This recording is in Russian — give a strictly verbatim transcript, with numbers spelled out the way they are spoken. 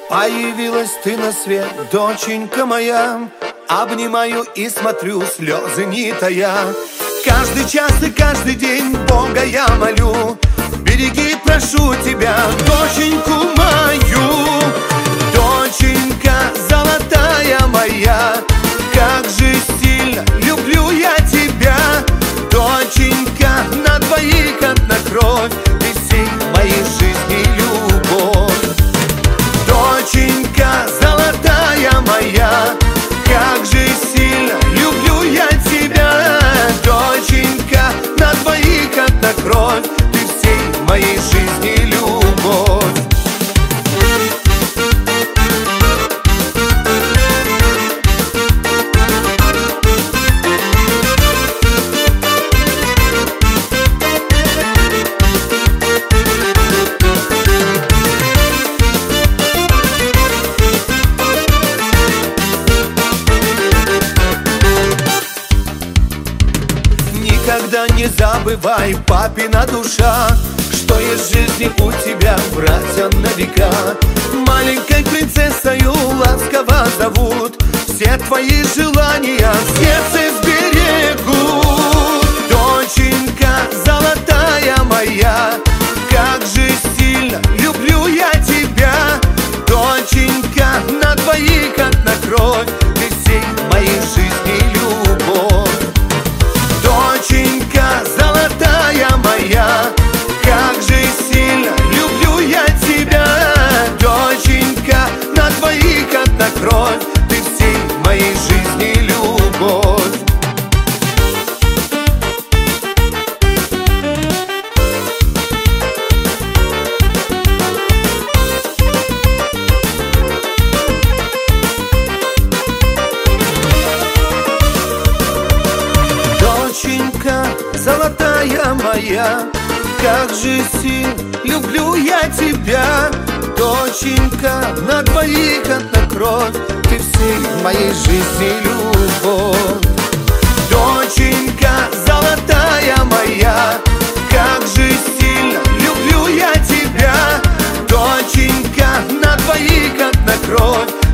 Появилась ты на свет, доченька моя. Обнимаю и смотрю, слезы не тая. Каждый час и каждый день Бога я молю: береги, прошу тебя, доченьку мою. Доченька золотая моя, как же сильно люблю я тебя. Доченька, на двоих одна кровь, ты всей моей жизни любовь. Доченька золотая моя, как же сильно люблю я тебя. Доченька, на двоих одна кровь, ты всей моей жизни любовь. Никогда не забывай, папина душа, что из жизни у тебя братья на века. Маленькой принцессою ласково зовут, все твои желания в сердце сберегут. Доченька золотая моя, как же сильно люблю я тебя. Доченька, на двоих одна кровь, ты всей моей жизни любовь. Доченька золотая моя, как же сильно люблю я тебя. Доченька, на двоих одна кровь, ты всей моей жизни любовь. Доченька золотая моя, как же сильно люблю я тебя. Доченька, на двоих одна кровь, ты всей моей жизни любовь. Доченька золотая моя, как же сильно люблю я тебя. Доченька, на двоих одна кровь,